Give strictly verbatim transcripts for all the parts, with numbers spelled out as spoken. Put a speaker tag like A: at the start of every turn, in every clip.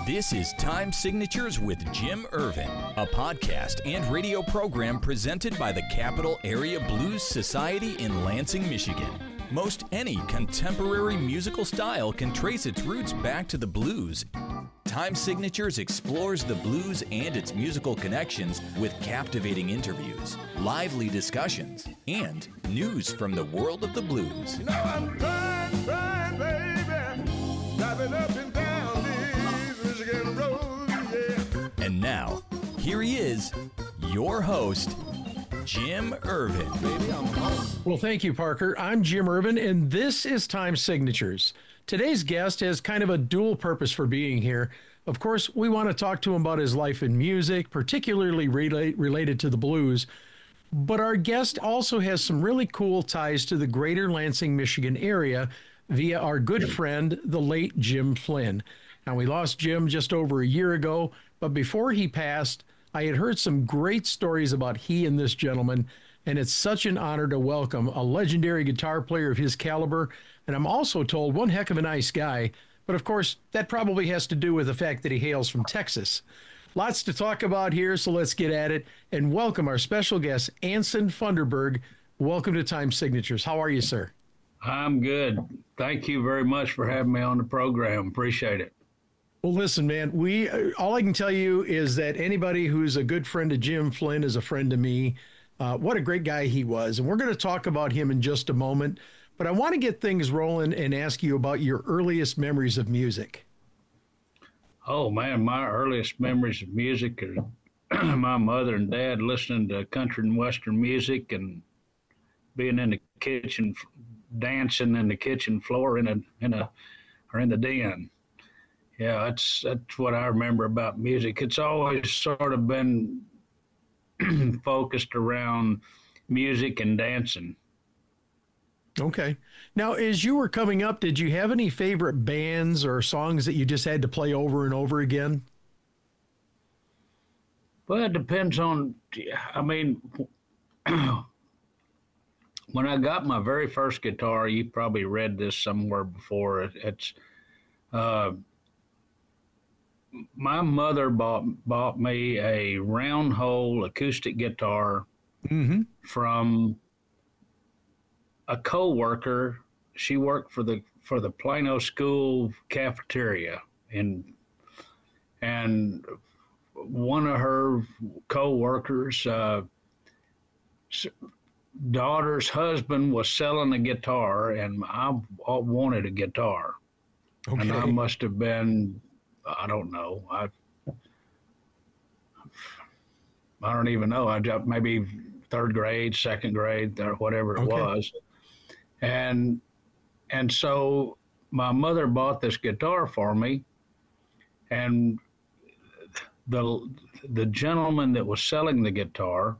A: This is Time Signatures with Jim Irvin, a podcast and radio program presented by the Capital Area Blues Society in Lansing, Michigan. Most any contemporary musical style can trace its roots back to the blues. Time Signatures explores the blues and its musical connections with captivating interviews, lively discussions, and news from the world of the blues.
B: You know I'm trying, trying, baby, driving up and down these Michigan roads, yeah.
A: And now, here he is, your host, Jim Irvin.
B: Baby, I'm home.
C: Well, thank you, Parker. I'm Jim Irvin, and this is Time Signatures. Today's guest has kind of a dual purpose for being here. Of course, we want to talk to him about his life in music, particularly relate, related to the blues. But our guest also has some really cool ties to the greater Lansing, Michigan area via our good friend, the late Jim Flynn. Now, we lost Jim just over a year ago, but before he passed, I had heard some great stories about he and this gentleman, and it's such an honor to welcome a legendary guitar player of his caliber, and I'm also told one heck of a nice guy, but of course, that probably has to do with the fact that he hails from Texas. Lots to talk about here, so let's get at it, and welcome our special guest, Anson Funderburg. Welcome to Time Signatures. How are you, sir?
D: I'm good. Thank you very much for having me on the program. Appreciate it.
C: Well, listen, man, we uh, all I can tell you is that anybody who's a good friend of Jim Flynn is a friend to me. Uh, what a great guy he was. And we're going to talk about him in just a moment. But I want to get things rolling and ask you about your earliest memories of music.
D: Oh, man, my earliest memories of music are my mother and dad listening to country and western music and being in the kitchen, dancing in the kitchen floor in a, in a, or in the den. Yeah, that's that's what I remember about music. It's always sort of been focused around music and dancing.
C: Okay. Now, as you were coming up, did you have any favorite bands or songs that you just had to play over and over again?
D: Well, it depends on, I mean, when I got my very first guitar, you probably read this somewhere before, it, it's, uh, my mother bought bought me a round hole acoustic guitar
C: mm-hmm.
D: from a co-worker. She worked for the for the Plano School cafeteria, and and one of her co-workers' uh, daughter's husband was selling a guitar, and I wanted a guitar,
C: okay.
D: and I must have been. I don't know. I I don't even know. I dropped maybe third grade, second grade, or whatever it
C: okay.
D: was. And and so my mother bought this guitar for me, and the the gentleman that was selling the guitar,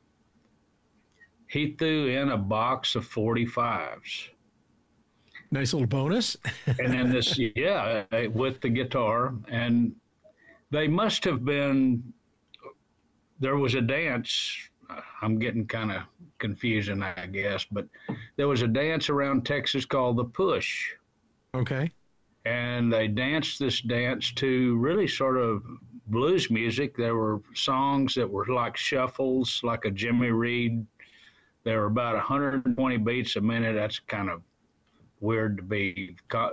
D: he threw in a box of forty-fives.
C: Nice little bonus.
D: And then this, yeah, with the guitar. And they must have been, there was a dance. I'm getting kind of confusing, I guess, but there was a dance around Texas called the Push.
C: Okay.
D: And they danced this dance to really sort of blues music. There were songs that were like shuffles, like a Jimmy Reed. There were about one hundred twenty beats a minute. That's kind of weird to be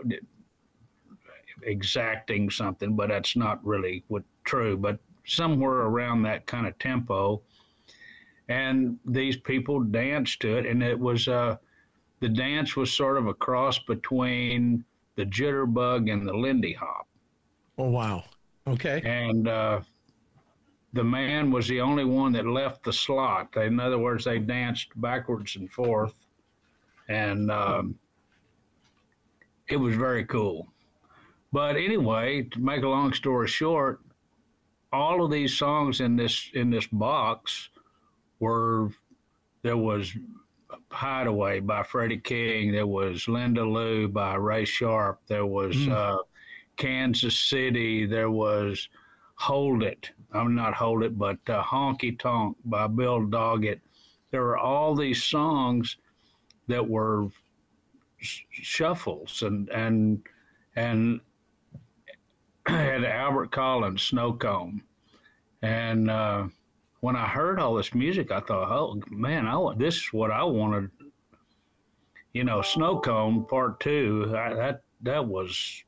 D: exacting something, but that's not really what true, but somewhere around that kind of tempo. And these people danced to it, and it was uh the dance was sort of a cross between the jitterbug and the Lindy Hop.
C: Oh, wow. Okay.
D: And uh the man was the only one that left the slot. In other words, they danced backwards and forth, and um it was very cool. But anyway, to make a long story short, all of these songs in this in this box were, there was Hideaway by Freddie King, there was Linda Lou by Ray Sharp, there was mm. uh, Kansas City, there was Hold It, I'm not Hold It, but uh, Honky Tonk by Bill Doggett. There were all these songs that were shuffles and and and had Albert Collins, Snow Cone. And uh, when I heard all this music, I thought, oh, man, I want, this is what I wanted. You know, Snow Cone Part Two, I, that, that was,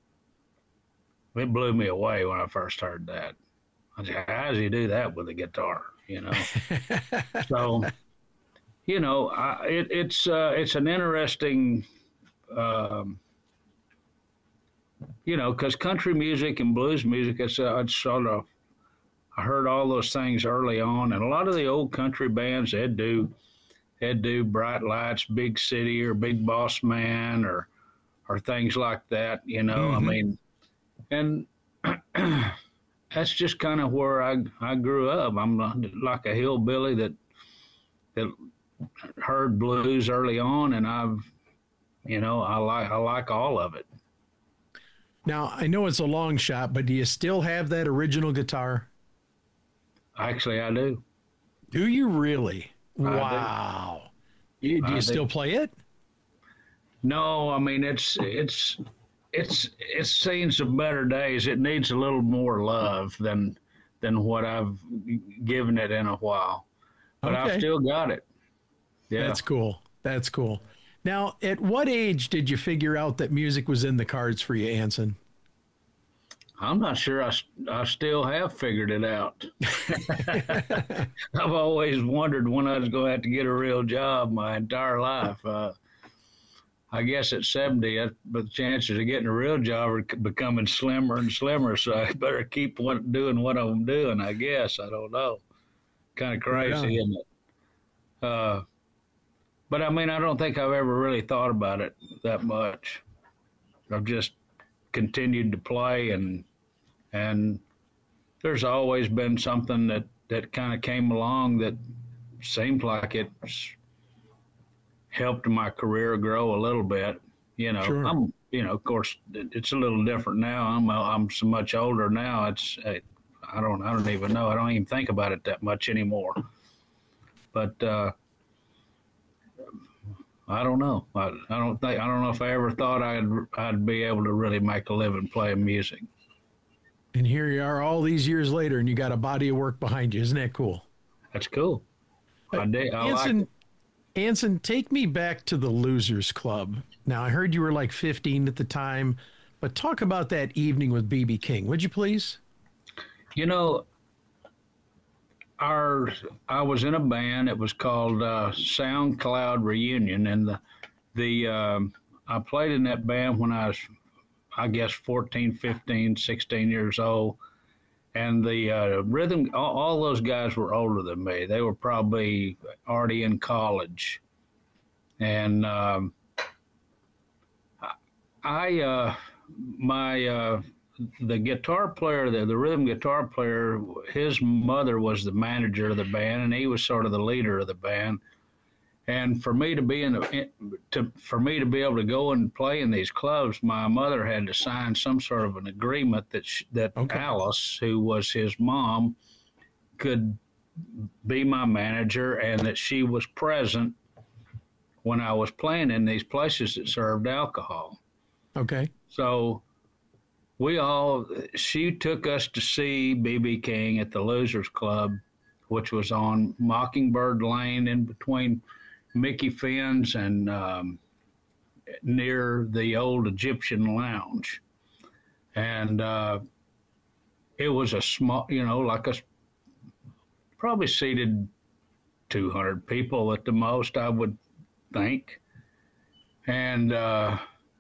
D: it blew me away when I first heard that. I said, how does he do that with a guitar, you know? So, you know, I, it, it's uh, it's an interesting, um, you know, because country music and blues music, it's, uh, it's sort of, I heard all those things early on, and a lot of the old country bands, they'd do, they'd do Bright Lights, Big City, or Big Boss Man, or or things like that, you know. Mm-hmm. I mean, and that's just kind of where I I grew up. I'm like a hillbilly that that heard blues early on, and I've, you know, I like I like all of it.
C: Now, I know it's a long shot, but do you still have that original guitar?
D: Actually, I do.
C: Do you really? I wow. Do you, do you still play it?
D: No, I mean, it's it's it's it's seen some better days. It needs a little more love than than what I've given it in a while. But okay. I've still got it. Yeah.
C: That's cool. That's cool. Now, at what age did you figure out that music was in the cards for you, Anson?
D: I'm not sure I, I still have figured it out. I've always wondered when I was going to have to get a real job my entire life. Uh, I guess at seventy, I, but the chances of getting a real job are becoming slimmer and slimmer, so I better keep what, doing what I'm doing, I guess. I don't know. Kind of crazy, yeah. Isn't it? Uh, but, I mean, I don't think I've ever really thought about it that much. I've just continued to play, and and there's always been something that, that kind of came along that seemed like it's helped my career grow a little bit. You know, sure. I'm, you know, of course, it's a little different now. I'm I'm so much older now. It's I don't I don't even know. I don't even think about it that much anymore. But uh, I don't know. I, I don't think I don't know if I ever thought I'd I'd be able to really make a living playing music.
C: And here you are, all these years later, and you got a body of work behind you. Isn't that cool?
D: That's cool. I did. I
C: Anson,
D: like it.
C: Anson, take me back to the Losers Club. Now, I heard you were like fifteen at the time, but talk about that evening with B B King, would you please?
D: You know, our I was in a band. It was called uh, SoundCloud Reunion, and the the um, I played in that band when I was, I guess, fourteen, fifteen, sixteen years old. And the uh, rhythm, all, all those guys were older than me. They were probably already in college. And um, I, uh, my, uh, the guitar player, the, the rhythm guitar player, his mother was the manager of the band, and he was sort of the leader of the band. And for me to be in, the, to for me to be able to go and play in these clubs, my mother had to sign some sort of an agreement that she, that okay. Alice, who was his mom, could be my manager, and that she was present when I was playing in these places that served alcohol.
C: Okay.
D: So we all, she took us to see B B King at the Losers Club, which was on Mockingbird Lane in between Mickey Finn's and um, near the old Egyptian Lounge. And uh, it was a small, you know, like a, probably seated two hundred people at the most, I would think. And uh,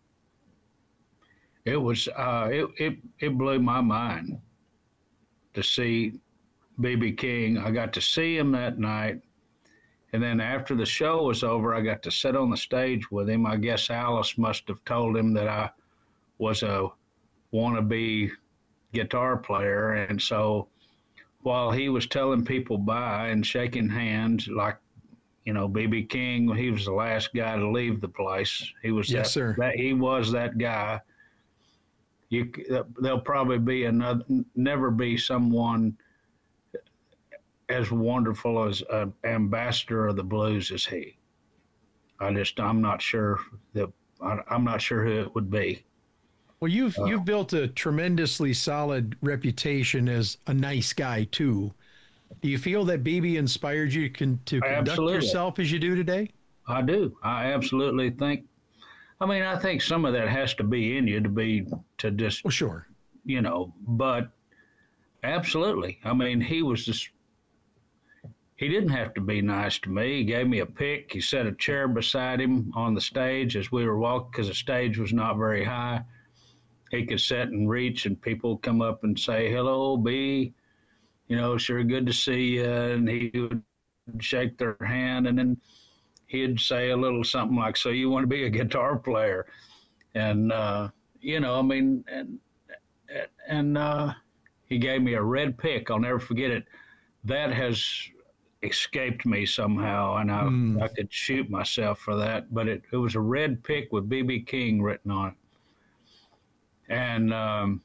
D: it was, uh, it, it, it blew my mind to see B B King. I got to see him that night. And then after the show was over, I got to sit on the stage with him. I guess Alice must have told him that I was a wannabe guitar player. And so while he was telling people bye and shaking hands, like, you know, B B King, he was the last guy to leave the place. He was
C: yes,
D: that,
C: sir.
D: that he was that guy. You, there'll probably be another, never be someone as wonderful as an ambassador of the blues as he. I just, I'm not sure that, I, I'm not sure who it would be.
C: Well, you've
D: Uh,
C: you've built a tremendously solid reputation as a nice guy too. Do you feel that B B inspired you to, con- to conduct
D: Absolutely.
C: yourself as you do today?
D: I do. I absolutely think. I mean, I think some of that has to be in you to be to just
C: Well, sure.
D: you know, but absolutely. I mean, he was just. He didn't have to be nice to me. He gave me a pick. He set a chair beside him on the stage as we were walking because the stage was not very high. He could sit and reach, and people would come up and say, "Hello, B. You know, sure good to see you." And he would shake their hand, and then he'd say a little something like, "So you want to be a guitar player?" And uh, you know, I mean, and and uh, he gave me a red pick. I'll never forget it. That has escaped me somehow, and I
C: Mm.
D: I could shoot myself for that. But it, it was a red pick with B B King written on it, and um,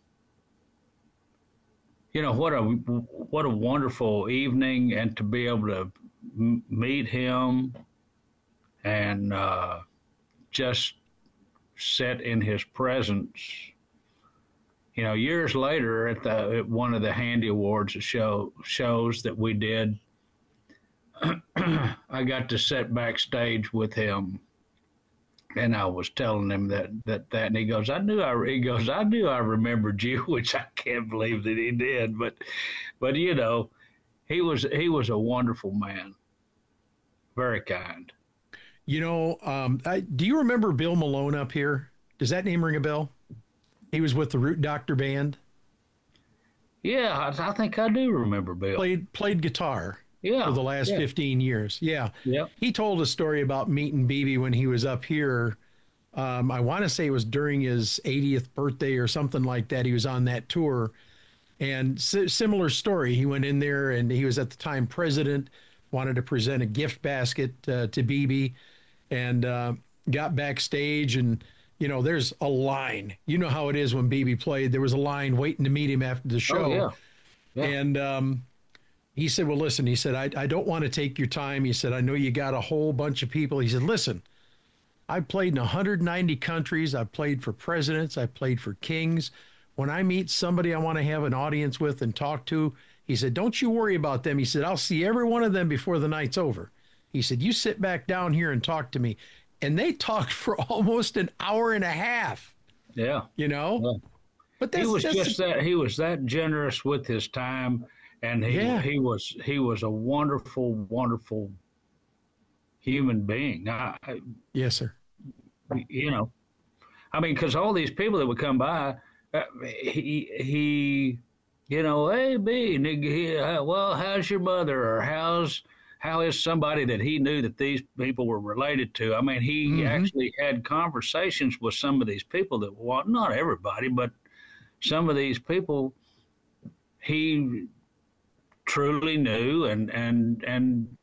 D: you know what a what a wonderful evening, and to be able to m- meet him and uh, just sit in his presence. You know, years later at the at one of the Handy Awards show shows that we did, I got to sit backstage with him, and I was telling him that that that, and he goes, "I knew I," he goes, "I knew I remembered you," which I can't believe that he did, but but you know, he was he was a wonderful man, very kind.
C: You know, um, I, do you remember Bill Malone up here? Does that name ring a bell? He was with the Root Doctor Band.
D: Yeah, I, I think I do remember Bill.
C: Played played guitar
D: Yeah,
C: for the last
D: yeah.
C: fifteen years. Yeah.
D: Yep.
C: He told a story about meeting B B when he was up here. Um, I want to say it was during his eightieth birthday or something like that. He was on that tour. And si- similar story. He went in there and he was at the time president, wanted to present a gift basket uh, to B B, and uh, got backstage. And, you know, there's a line. You know how it is when B B played. There was a line waiting to meet him after the show.
D: Oh, yeah. Yeah.
C: And um, he said, well, listen, he said, I, I don't want to take your time. He said, I know you got a whole bunch of people. He said, listen, I've played in one hundred ninety countries. I've played for presidents. I've played for kings. When I meet somebody I want to have an audience with and talk to, he said, don't you worry about them. He said, I'll see every one of them before the night's over. He said, you sit back down here and talk to me. And they talked for almost an hour and a half,
D: Yeah.
C: you know?
D: Yeah.
C: But that's,
D: He was
C: that's
D: just that he was that generous with his time, and he
C: Yeah.
D: he was he was a wonderful, wonderful human being. I, I-
C: yes, sir.
D: you know, I mean, because all these people that would come by, uh, he he, you know, hey B, and he, he, uh, well, how's your mother, or how's how is somebody that he knew that these people were related to? I mean, he
C: Mhm.
D: actually had conversations with some of these people that, well, not everybody, but some of these people he truly knew and and and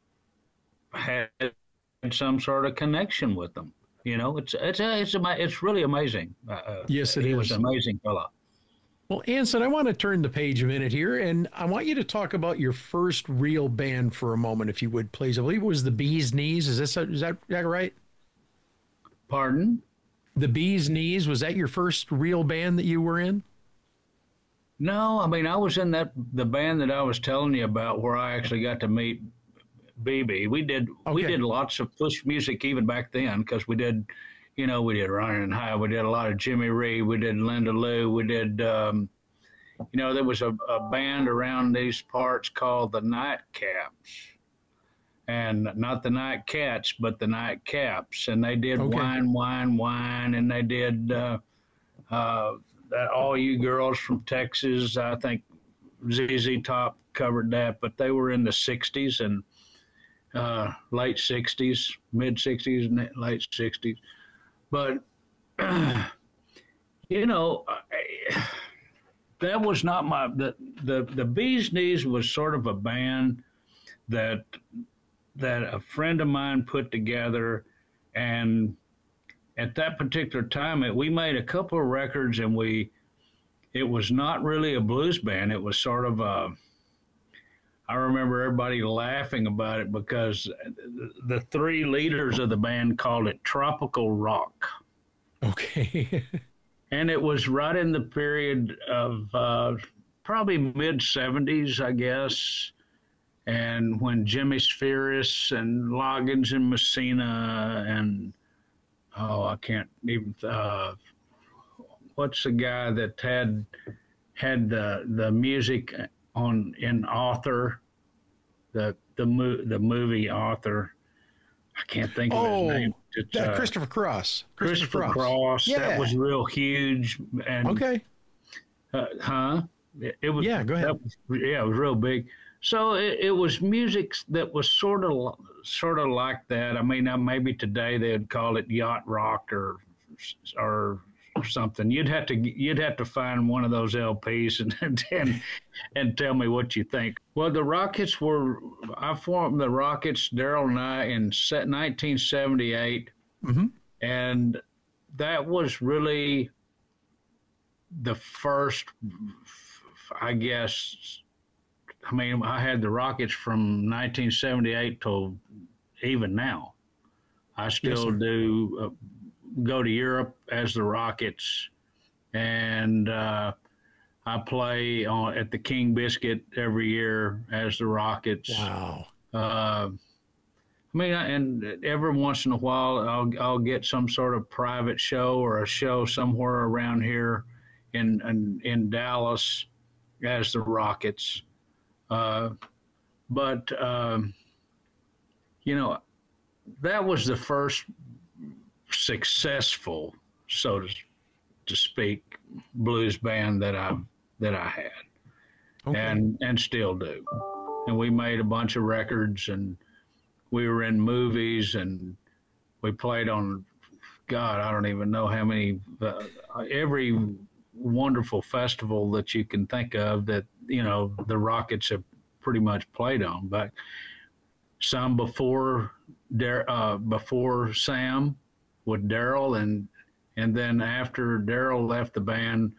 D: had some sort of connection with them. You know, it's it's it's ama- it's really amazing. Uh,
C: Yes, it
D: he was
C: is.
D: an amazing fellow.
C: Well, Anson, I want to turn the page a minute here, and I want you to talk about your first real band for a moment, if you would, please. I believe it was the Bee's Knees. Is this is that, is that right?
D: Pardon?
C: The Bee's Knees, was that your first real band that you were in?
D: No, I mean, I was in that the band that I was telling you about, where I actually got to meet B B. We did we
C: Okay.
D: did lots of push music even back then, because we did, you know, we did Running High, we did a lot of Jimmy Reed, we did Linda Lou, we did, um, you know, there was a, a band around these parts called the Nightcaps, and not the Nightcats, but the Nightcaps, and they did
C: Okay.
D: Wine, Wine, Wine, and they did uh, uh, that All You Girls from Texas. I think Z Z Top covered that, but they were in the sixties and uh, late sixties, mid sixties, and late sixties. But, you know, I, that was not my, the, the, the Bee's Knees was sort of a band that, that a friend of mine put together. And at that particular time, it, we made a couple of records, and we, it was not really a blues band. It was sort of a, I remember everybody laughing about it because the three leaders of the band called it tropical rock.
C: Okay.
D: and it was right in the period of uh, probably mid seventies, I guess. And when Jimmy Spheris and Loggins and Messina and, oh, I can't even, uh, what's the guy that had had the the music on in Author, the the mo- the movie Author. I can't think of
C: Oh,
D: his name. It's,
C: that
D: uh,
C: Christopher Cross.
D: Christopher Cross.
C: Yeah.
D: That was real huge. And
C: Okay.
D: uh, huh? It, it was.
C: Yeah, go ahead.
D: That was, yeah, it was real big. So it, it was music that was sort of sort of like that. I mean, uh, maybe today they'd call it yacht rock or or something. You'd have to you'd have to find one of those L Ps and and and tell me what you think. Well, the Rockets were. I formed the Rockets, Daryl and I, in nineteen seventy-eight,
C: Mm-hmm.
D: and that was really the first, I guess. I mean, I had the Rockets from nineteen seventy-eight till even now. I still
C: Yes,
D: do uh, go to Europe as the Rockets, and uh, I play on, at the King Biscuit every year as the Rockets.
C: Wow.
D: Uh, I mean, and every once in a while, I'll I'll get some sort of private show or a show somewhere around here in in, in Dallas as the Rockets. Uh, but, um, you know, that was the first successful, so to, to speak, blues band that I that I had,
C: Okay.
D: and and still do. And we made a bunch of records, and we were in movies, and we played on, God, I don't even know how many, uh, every wonderful festival that you can think of that, you know, the Rockets have pretty much played on, but some before uh, before Sam with Daryl, and and then after Daryl left the band,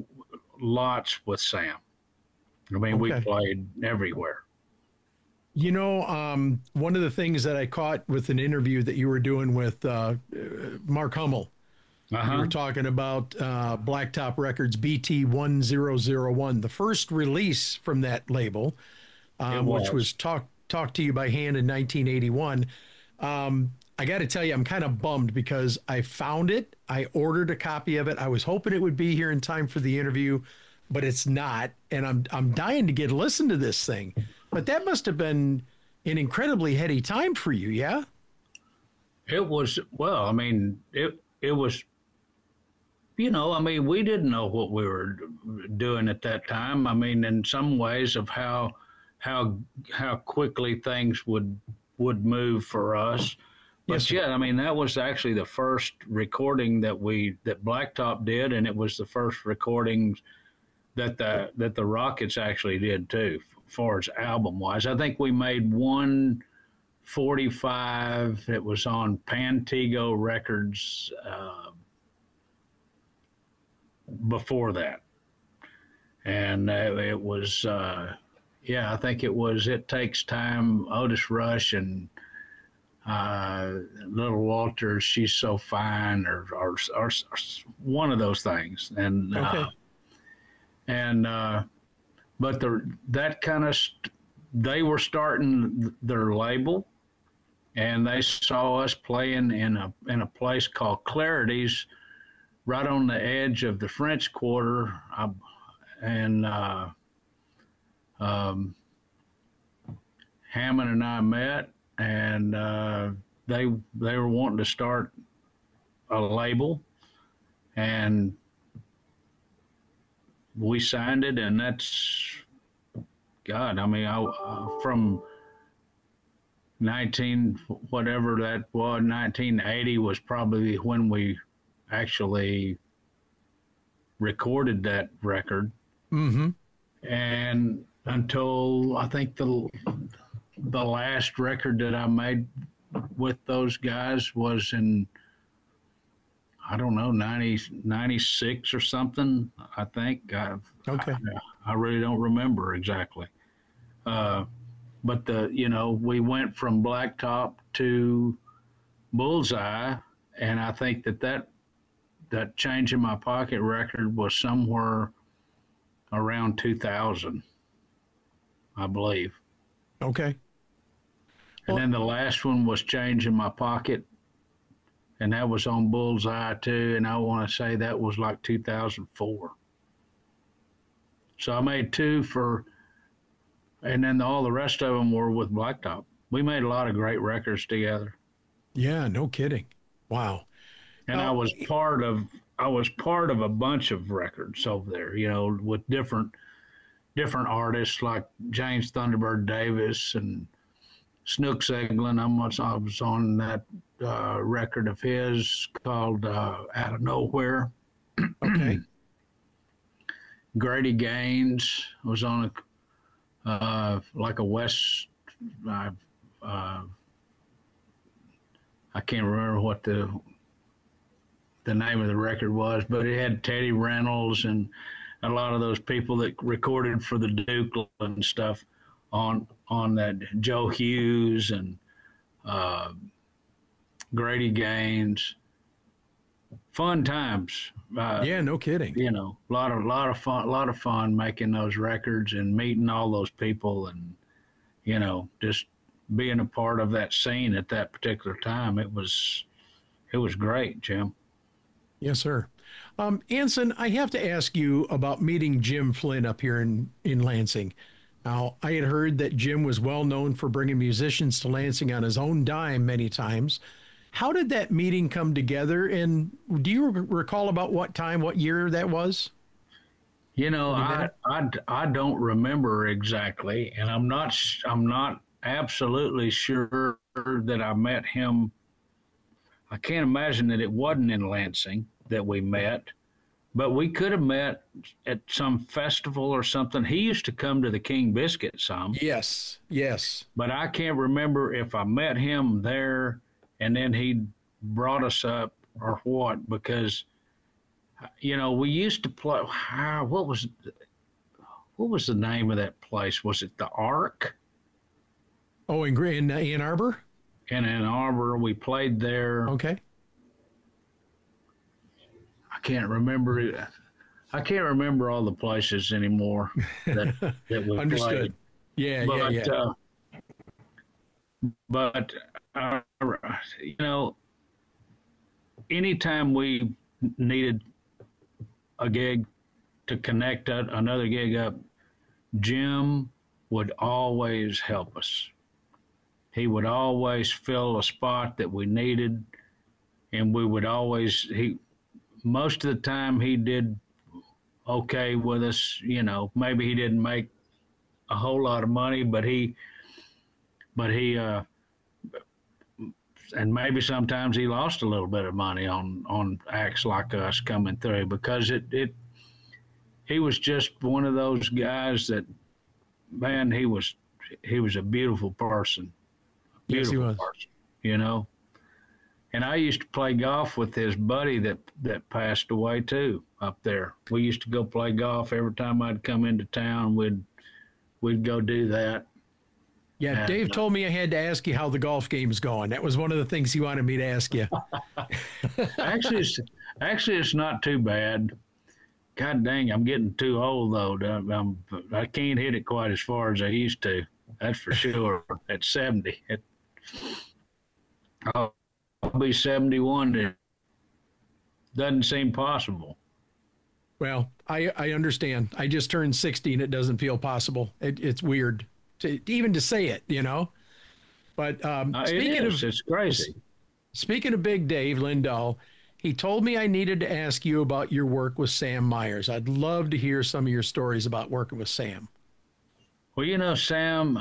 D: lots with Sam. I mean, we
C: Okay.
D: played everywhere.
C: You know, um, one of the things that I caught with an interview that you were doing with uh, Mark Hummel,
D: Uh-huh.
C: you were talking about uh, Blacktop Records B T one thousand one, the first release from that label, um,
D: It
C: which
D: was.
C: was talk, Talk to You by Hand in nineteen eighty-one. Um, I got to tell you, I'm kind of bummed because I found it. I ordered a copy of it. I was hoping it would be here in time for the interview, but it's not. And I'm I'm dying to get a listen to this thing. But that must have been an incredibly heady time for you, yeah?
D: It was, well, I mean, it it was, you know, I mean, we didn't know what we were doing at that time. I mean, in some ways of how how how quickly things would would move for us. But
C: Yes, sir.
D: yeah, I mean, that was actually the first recording that we that Blacktop did, and it was the first recordings that the that the Rockets actually did too, as far as album wise. I think we made one forty-five. It was on Pantego Records uh, before that, and uh, it was uh, yeah, I think it was It Takes Time, Otis Rush, and uh, Little Walters, She's So Fine, or or, or, or one of those things, and
C: Okay.
D: uh, and uh, but the that kind of st- they were starting their label, and they saw us playing in a in a place called Clarity's, right on the edge of the French Quarter, I, and uh, um, Hammond and I met, and uh, they they were wanting to start a label, and we signed it, and that's God. I mean, I uh, from nineteen whatever that was, nineteen eighty was probably when we actually recorded that record,
C: Mm-hmm.
D: and until I think the the last record that I made with those guys was in, I don't know, ninety, ninety-six or something, I think. I,
C: Okay.
D: I, I really don't remember exactly. Uh, but, the you know, we went from Blacktop to Bullseye, and I think that that that Change in My Pocket record was somewhere around two thousand, I believe.
C: Okay.
D: And
C: Well,
D: then the last one was Change in My Pocket, and that was on Bullseye too. And I want to say that was like two thousand four. So I made two for, and then all the rest of them were with Blacktop. We made a lot of great records together.
C: yeah, no kidding. Wow.
D: And
C: Now-
D: I was part of, I was part of a bunch of records over there, you know, with different, different artists like James Thunderbird Davis and Snook Seglin. I was, I was on that uh, record of his called uh, Out of Nowhere.
C: Okay.
D: Grady Gaines was on a, uh, like a West, uh, uh, I can't remember what the the name of the record was, but it had Teddy Reynolds and a lot of those people that recorded for the Duke and stuff on on that. Joe Hughes and uh, Grady Gaines. Fun times. Uh,
C: Yeah, no kidding.
D: You know, a lot of lot of fun, a lot of fun making those records and meeting all those people, and you know, just being a part of that scene at that particular time. It was, it was great, Jim.
C: Yes, sir. Um, Anson, I have to ask you about meeting Jim Flynn up here in, in Lansing. Now, I had heard that Jim was well known for bringing musicians to Lansing on his own dime many times. How did that meeting come together? And do you recall about what time, what year that was?
D: You know, I, I, I don't remember exactly, and I'm not I'm not absolutely sure that I met him. I can't imagine that it wasn't in Lansing that we met, but we could have met at some festival or something. He used to come to the King Biscuit some.
C: Yes, yes.
D: But I can't remember if I met him there and then he brought us up or what, because you know, we used to play. What was what was the name of that place? Was it the Ark?
C: Oh, in, in uh, Ann Arbor?
D: In Ann Arbor, we played there.
C: Okay.
D: I can't remember it. I can't remember all the places anymore that, that we
C: Understood.
D: played.
C: Yeah,
D: But,
C: yeah, yeah.
D: uh, but uh, you know, anytime we needed a gig to connect a, another gig up, Jim would always help us. He would always fill a spot that we needed, and we would always, he, most of the time he did okay with us. You know, maybe he didn't make a whole lot of money, but he, but he, uh, and maybe sometimes he lost a little bit of money on, on acts like us coming through, because it, it, he was just one of those guys that, man, he was, he was a beautiful person. Beautiful
C: Yes, he was.
D: person, you know. And I used to play golf with his buddy that, that passed away too up there. We used to go play golf every time I'd come into town. We'd, we'd go do that.
C: Yeah,
D: And,
C: Dave
D: uh,
C: told me I had to ask you how the golf game's going. That was one of the things he wanted me to ask you.
D: Actually, it's, actually, it's not too bad. God dang, I'm getting too old though. I'm, I can't hit it quite as far as I used to. That's for sure. At seventy, it, I'll be seventy-one. It doesn't seem possible.
C: Well, I, I understand. I just turned sixty and it doesn't feel possible. It, it's weird to even to say it, you know. But um,
D: Uh,
C: speaking
D: it is.
C: of
D: It's crazy.
C: speaking of Big Dave Lindahl, he told me I needed to ask you about your work with Sam Myers. I'd love to hear some of your stories about working with Sam.
D: Well, you know, Sam,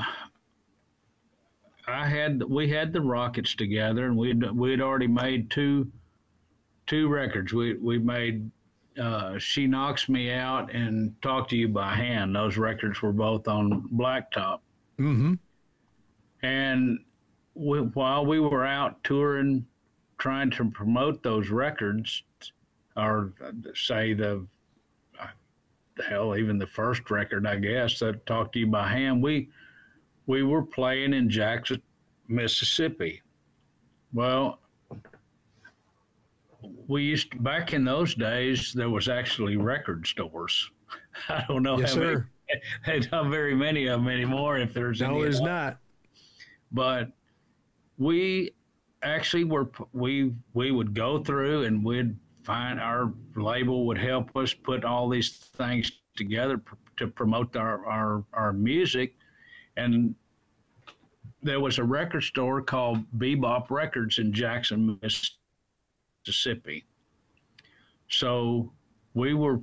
D: I had we had the Rockets together, and we we had already made two two records. We we made uh, She Knocks Me Out and Talk to You by Hand. Those records were both on Blacktop.
C: Mm-hmm.
D: And we, while we were out touring, trying to promote those records, or say the hell, even the first record, I guess, that Talk to You by Hand, we we were playing in Jackson, Mississippi. Well, we used to, back in those days, there was actually record stores. I don't know
C: Yes,
D: how
C: sir.
D: many, there's not very many of them anymore, if there's any.
C: No, there's
D: at all.
C: not.
D: But we actually were, we, we would go through and we'd find, our label would help us put all these things together pr- to promote our, our, our music. And there was a record store called Bebop Records in Jackson, Mississippi. So we were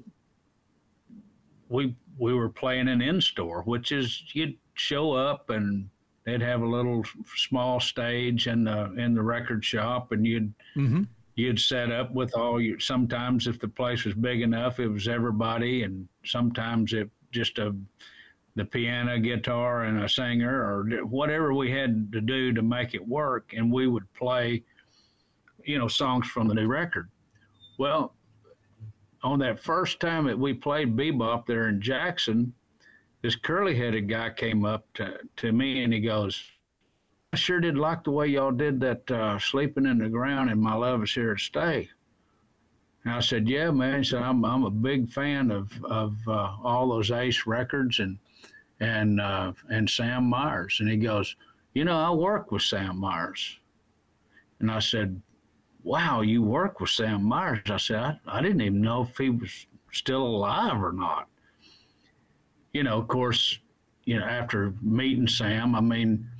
D: we we were playing an in-store, which is you'd show up and they'd have a little small stage in the in the record shop, and you'd
C: Mm-hmm.
D: you'd set up with all your. Sometimes if the place was big enough, it was everybody, and sometimes it just a the piano, guitar, and a singer, or whatever we had to do to make it work, and we would play, you know, songs from the new record. Well, on that first time that we played bebop there in Jackson, this curly-headed guy came up to, to me and he goes, I sure did like the way y'all did that uh, Sleeping in the Ground and My Love Is Here to Stay. And I said, yeah, man. He said, I'm, I'm a big fan of, of uh, all those Ace records and and uh, and Sam Myers. And he goes, you know, I work with Sam Myers. And I said, wow, you work with Sam Myers? I said, I, I didn't even know if he was still alive or not. You know, of course, you know, after meeting Sam, I mean,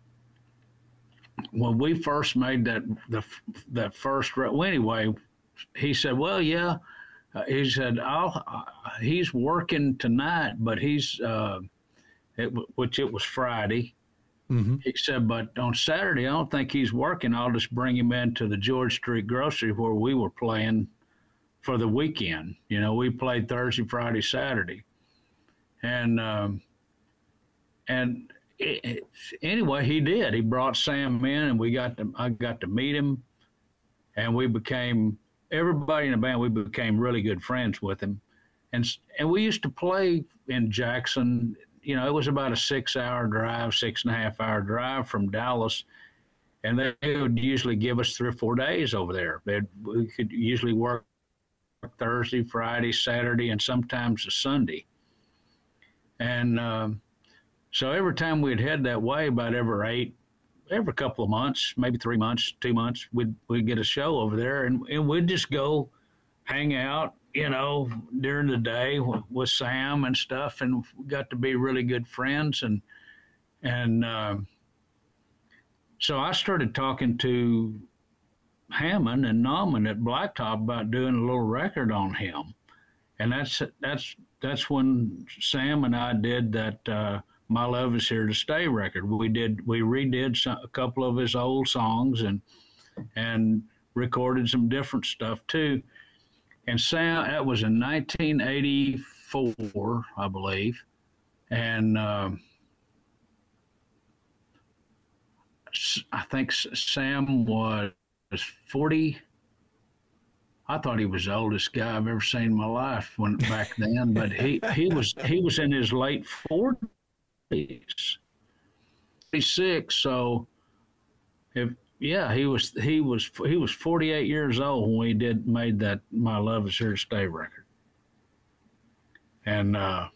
D: when we first made that the that first well, anyway, he said, well, yeah, uh, he said, I'll, uh, he's working tonight, but he's, uh, it, which it was Friday.
C: Mm-hmm.
D: He said, but on Saturday, I don't think he's working. I'll just bring him into the George Street Grocery where we were playing for the weekend. You know, we played Thursday, Friday, Saturday. And, um, and it, it, anyway, he did. He brought Sam in, and we got to, I got to meet him, and we became, everybody in the band, we became really good friends with him. And, and we used to play in Jackson. You know, it was about a six-hour drive, six and a half hour drive from Dallas, and they would usually give us three or four days over there. They'd, we could usually work Thursday, Friday, Saturday, and sometimes a Sunday. And um, so every time we'd head that way, about every eight, every couple of months, maybe three months, two months, we'd we'd get a show over there, and, and we'd just go hang out, you know, during the day with, with Sam and stuff, and we got to be really good friends. And and uh, so I started talking to Hammond and Nauman at Blacktop about doing a little record on him, and that's that's that's when Sam and I did that uh, My Love Is Here to Stay record. We did we redid some, a couple of his old songs and and recorded some different stuff too. And Sam, that was in nineteen eighty-four, I believe. And um, I think Sam was forty. I thought he was the oldest guy I've ever seen in my life when back then, but he, he was he was in his late forties, forty-six. So, if yeah, he was he was he was forty-eight years old when we did made that My Love Is Here to Stay record. And uh,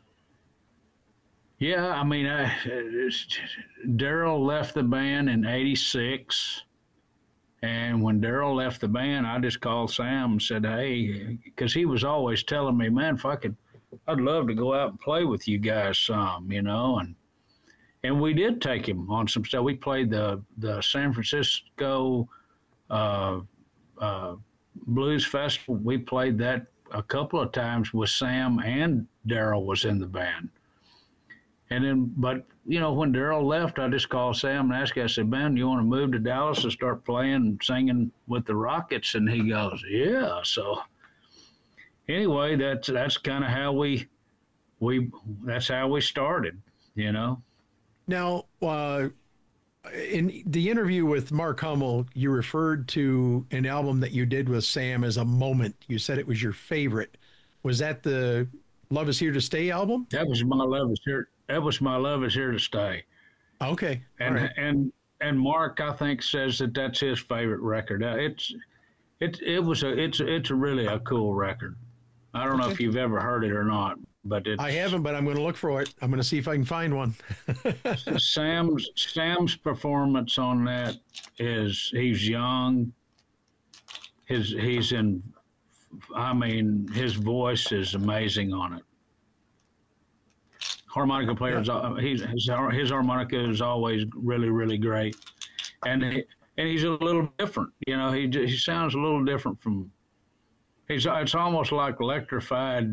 D: yeah, I mean, I, Daryl left the band in eighty-six. And when Daryl left the band, I just called Sam and said, hey, because he was always telling me, man, if I could, I'd love to go out and play with you guys some, you know. And and we did take him on some stuff. We played the, the San Francisco uh, uh, Blues Festival. We played that a couple of times with Sam, and Daryl was in the band. And then, but, you know, when Daryl left, I just called Sam and asked him, I said, man, you want to move to Dallas and start playing and singing with the Rockets? And he goes, yeah. So anyway, that's, that's kind of how we, we, that's how we started, you know?
C: Now, uh, in the interview with Mark Hummel, you referred to an album that you did with Sam as a moment. You said it was your favorite. Was that the Love Is Here to Stay album?
D: That was My Love Is Here. That was My Love Is Here to Stay.
C: Okay.
D: And
C: right.
D: and and Mark, I think, says that that's his favorite record. Uh, it's It it was a it's it's a really a cool record. I don't know if you've ever heard it or not, but it's,
C: I haven't, but I'm going to look for it. I'm going to see if I can find one.
D: Sam's Sam's performance on that is he's young. His he's in. I mean, his voice is amazing on it. Harmonica players, yeah. he's his, his harmonica is always really really great, and he, and he's a little different. You know, he he sounds a little different from. He's it's almost like electrified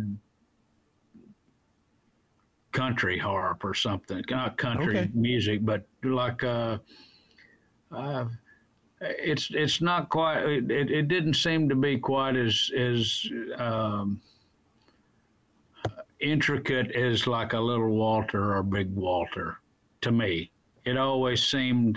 D: country harp or something. Not country okay. music, but like uh, uh, it's it's not quite. It, it didn't seem to be quite as as um, intricate as like a Little Walter or Big Walter to me. It always seemed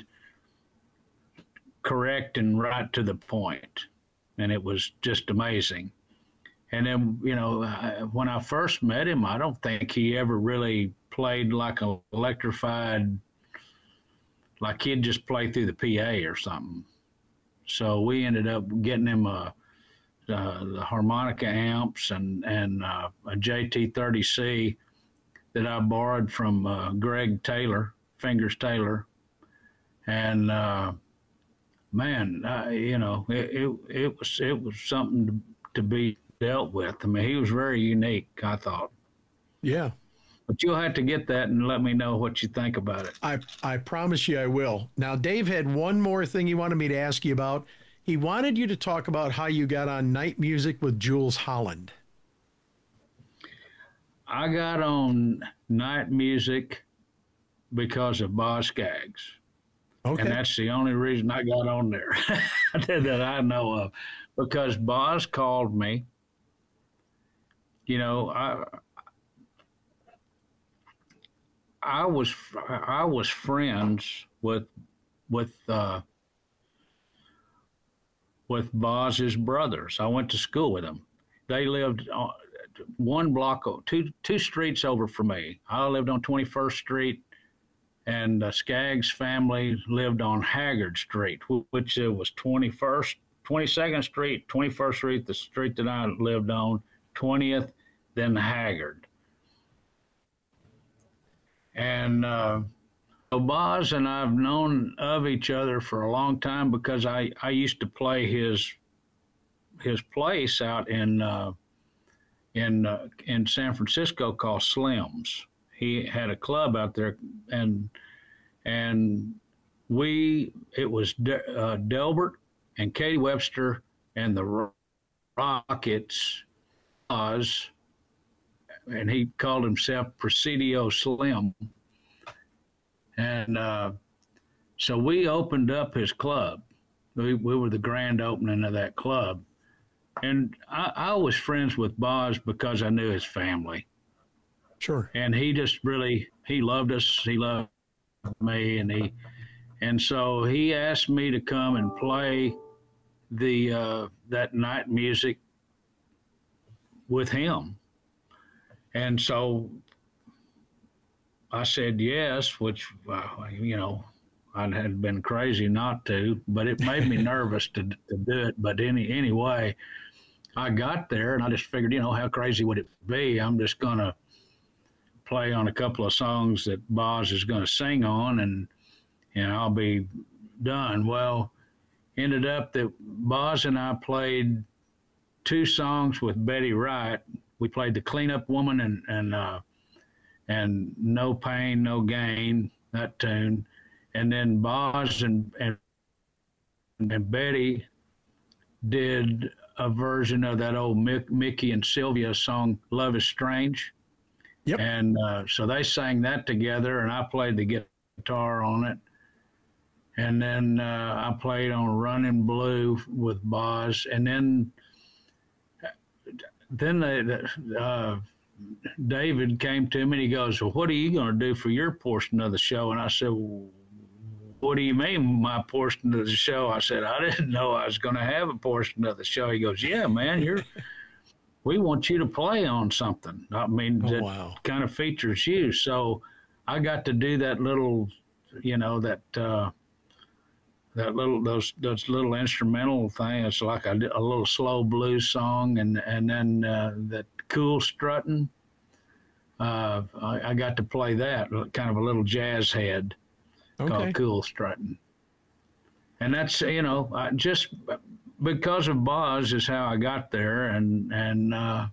D: correct and right to the point. And it was just amazing. And then, you know, I, when I first met him, I don't think he ever really played like a electrified, like he'd just play through the P A or something. So we ended up getting him a, uh, the harmonica amps and, and uh, a J T thirty C that I borrowed from uh, Greg Taylor, Fingers Taylor. And, uh, man, I, you know, it, it it was it was something to, to be dealt with. I mean, he was very unique, I thought.
C: Yeah.
D: But you'll have to get that and let me know what you think about it.
C: I I promise you I will. Now, Dave had one more thing he wanted me to ask you about. He wanted you to talk about how you got on Night Music with Jools Holland.
D: I got on Night Music because of Boz Scaggs. Okay. And that's the only reason I got on there that I know of, because Boz called me. You know, I I was I was friends with with uh, with Boz's brothers. I went to school with them. They lived on one block, two two streets over from me. I lived on twenty-first Street. And the Scaggs family lived on Haggard Street, which was twenty-first, twenty-second Street, twenty-first Street, the street that I lived on, twentieth, then Haggard. And uh, so Boz and I have known of each other for a long time because I, I used to play his his place out in uh, in uh, in San Francisco called Slim's. He had a club out there, and and we it was De, uh, Delbert and Katie Webster and the Rockets, Oz, and he called himself Presidio Slim, and uh, so we opened up his club. We we were the grand opening of that club, and I, I was friends with Boz because I knew his family.
C: Sure.
D: And he just really, he loved us. He loved me. And he, and so he asked me to come and play the, uh, that Night Music with him. And so I said yes, which, uh, you know, I had been crazy not to, but it made me nervous to, to do it. But any, anyway, I got there and I just figured, you know, how crazy would it be? I'm just going to play on a couple of songs that Boz is going to sing on, and and I'll be done. Well, ended up that Boz and I played two songs with Betty Wright. We played The Cleanup Woman and and uh, and No Pain, No Gain, that tune, and then Boz and and and Betty did a version of that old Mick, Mickey and Sylvia song "Love Is Strange." Yep. And uh, so they sang that together, and I played the guitar on it. And then uh, I played on Running Blue with Boz. And then then they, uh, David came to me and he goes, well, what are you going to do for your portion of the show? And I said, well, what do you mean my portion of the show? I said, I didn't know I was going to have a portion of the show. He goes, yeah, man, you're... we want you to play on something. I mean,
C: oh,
D: that
C: wow.
D: kind of features you. So I got to do that little, you know, that uh, that little those those little instrumental thing. It's like a, a little slow blues song, and and then uh, that cool strutting. Uh, I, I got to play that, kind of a little jazz head
C: Okay.
D: called cool strutting, and that's you know I just because of Boz is how I got there, and and uh,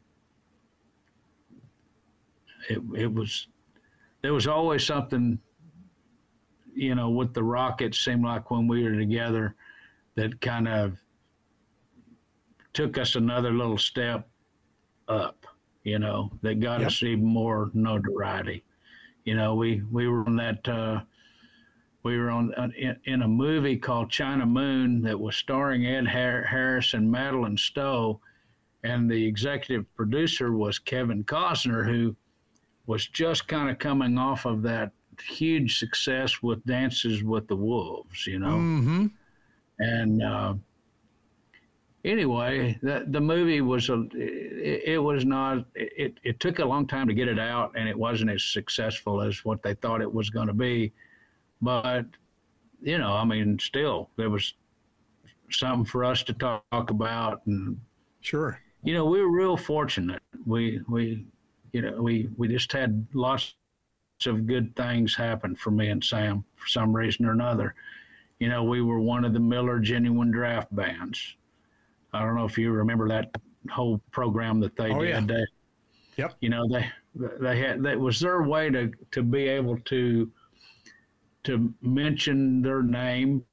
D: it it was there was always something. You know, with the Rockets, seemed like when we were together, that kind of took us another little step up. You know, that got
C: Yep.
D: us even more notoriety. You know, we we were on that. Uh, we were on uh, in, in a movie called China Moon that was starring Ed Har- Harris and Madeline Stowe, and the executive producer was Kevin Costner, who was just kind of coming off of that huge success with Dances with the Wolves, you know.
C: Mm-hmm.
D: And uh, anyway, the the movie was a it, it was not it it took a long time to get it out, and it wasn't as successful as what they thought it was going to be. But you know, I mean, still there was something for us to talk about, and
C: Sure.
D: you know, we were real fortunate. We we you know we we just had lots of good things happen for me and Sam for some reason or another. You know, we were one of the Miller Genuine Draft bands. I don't know if you remember that whole program that they
C: Oh,
D: did.
C: yeah.
D: They,
C: Yep.
D: you know, they they had that was their way to to be able to to mention their name.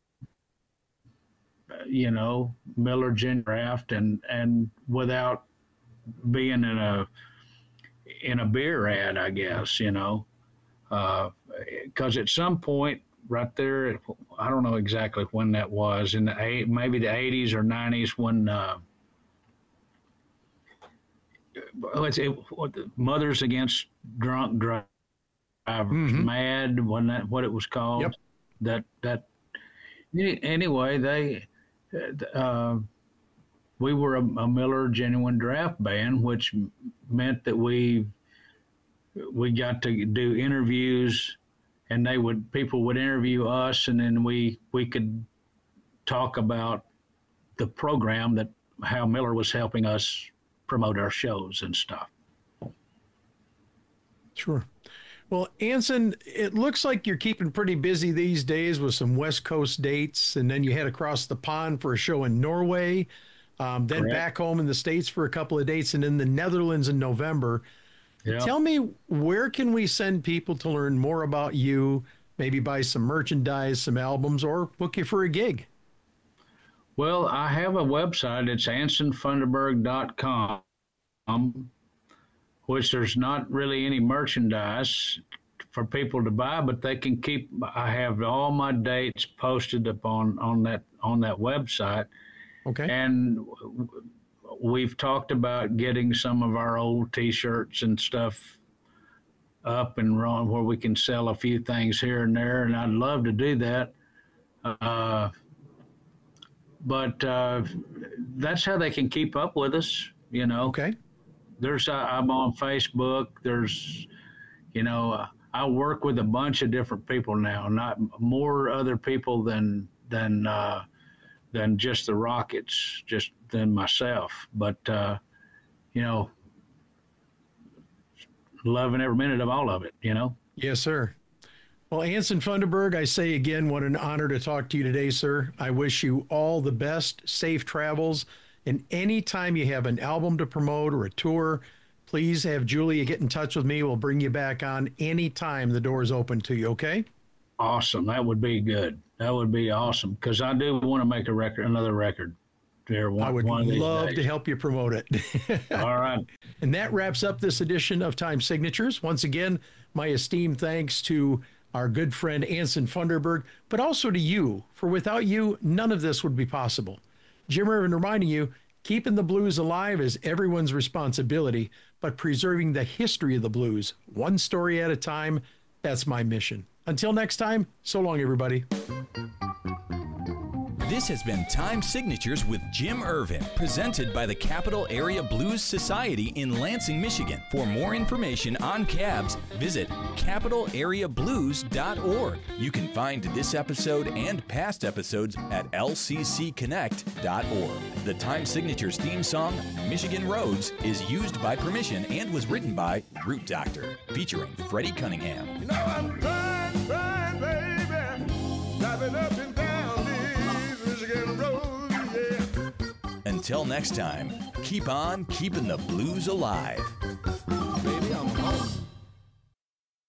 D: You know, Miller Genuine Draft, and and without being in a in a beer ad, I guess. You know. Because uh, at some point, right there, I don't know exactly when that was, in the eight, maybe the eighties or nineties, when uh, let's say what the Mothers Against Drunk Drivers,
C: Mhm.
D: MAD, wasn't that what it was called?
C: Yep.
D: That that anyway, they uh, we were a, a Miller Genuine Draft band, which meant that we. we got to do interviews, and they would people would interview us, and then we we could talk about the program, that how Miller was helping us promote our shows and stuff.
C: Sure. Well, Anson, it looks like you're keeping pretty busy these days with some West Coast dates, and then you head across the pond for a show in Norway, um, then
D: Correct.
C: back home in the States for a couple of dates, and in the Netherlands in November.
D: Yeah.
C: Tell me, where can we send people to learn more about you, maybe buy some merchandise, some albums, or book you for a gig?
D: Well, I have a website. It's anson funderburg dot com, which there's not really any merchandise for people to buy, but they can keep. I have all my dates posted upon on that on that website,
C: Okay.
D: and we've talked about getting some of our old T-shirts and stuff up and running where we can sell a few things here and there, and I'd love to do that. Uh, but uh, that's how they can keep up with us, you know.
C: Okay.
D: There's uh, I'm on Facebook. There's, you know, uh, I work with a bunch of different people now, not more other people than than. Uh, than just the Rockets, just than myself. But, uh, you know, loving every minute of all of it, you know?
C: Yes, sir. Well, Anson Funderburg, I say again, what an honor to talk to you today, sir. I wish you all the best, safe travels. And anytime you have an album to promote or a tour, please have Julia get in touch with me. We'll bring you back on anytime the door is open to you, okay?
D: Awesome. That would be good. That would be awesome, because I do want to make a record, another record. There, one,
C: I would
D: one of these
C: love
D: days.
C: to help you promote it.
D: All right.
C: And that wraps up this edition of Time Signatures. Once again, my esteemed thanks to our good friend Anson Funderburg, but also to you, for without you, none of this would be possible. Jim Irvin reminding you, keeping the blues alive is everyone's responsibility, but preserving the history of the blues, one story at a time, that's my mission. Until next time, so long, everybody.
A: This has been Time Signatures with Jim Irvin, presented by the Capital Area Blues Society in Lansing, Michigan. For more information on cabs, visit capital area blues dot org. You can find this episode and past episodes at l c c connect dot org. The Time Signatures theme song, Michigan Roads, is used by permission and was written by Root Doctor, featuring Freddie Cunningham.
B: You know I'm trying, trying, baby, driving up and down these Michigan roads, yeah.
A: Until next time, keep on keeping the blues alive.